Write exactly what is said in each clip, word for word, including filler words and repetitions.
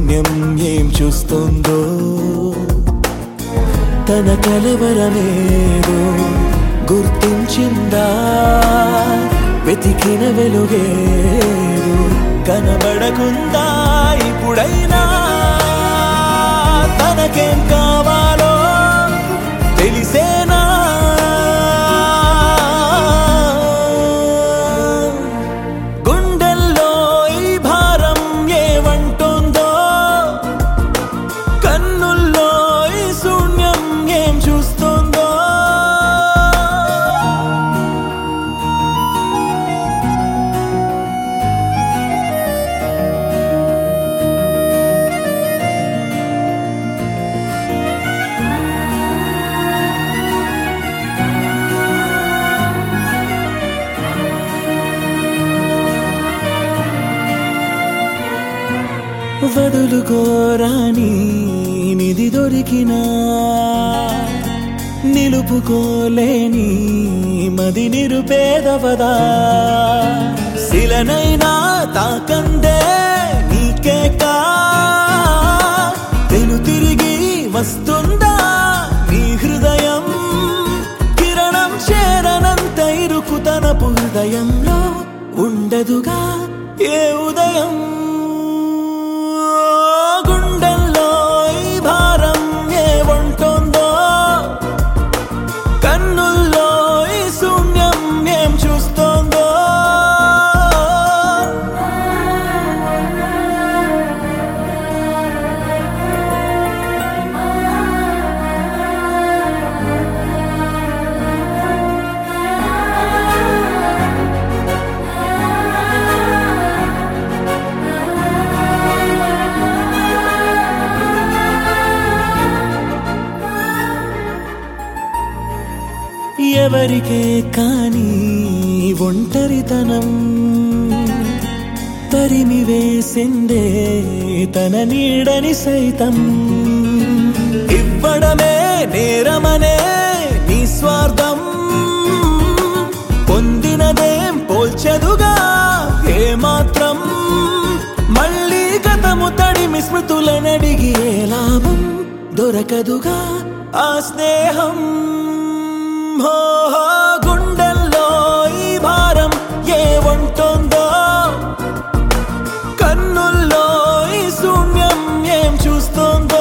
శూన్యం ఏం చూస్తుందో తన కలవరమేదో గుర్తించిందా వెతికిన వెలుగేదో కనబడకుందా ఇప్పుడైనా తనకేం కావాలో తెలిసేనా గుండెల్లో ఈ భారం ఏమంటుందో కన్నుల్లో ఈ శూన్యం ఏం చూస్తుందో వదులుకోరాని నిధి దొరికినా నిలుపుకోలేని మది నిరుపేదవదా శిలనైనా తాకందే నీకేకా తెను తిరిగి వస్తుందా నీ హృదయం కిరణం చేరనంత ఇరుకు తనపు హృదయంలో ఉండదుగా ఏ ఉదయం గుండెల్లో ఈ భారం ఏమంటుందో కన్నుల్లో ఈ శూన్యం ఏం చూస్తుందో ఎవరికే కాని ఒంటరితనం తరిమి వేసిందే తన నీడని సైతం ఇవ్వడమే నేరమనే నీ స్వార్థం పొందినదేం పోల్చదుగా ఏమాత్రం మళ్ళీ గతము తడిమి స్మృతులనడిగి ఏ లాభం దొరకదుగా ఆ స్నేహం గుండెల్లో ఈ భారం ఏమంటుందో కన్నుల్లో ఈ శూన్యం ఏం చూస్తుందో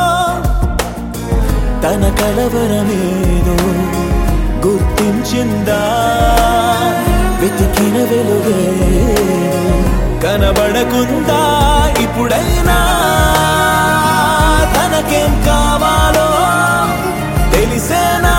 తన కలవరమేదో గుర్తించిందా వెతికిన వెలుగేదో కనబడకుందా ఇప్పుడైనా తనకేం కావాలో తెలిసేనా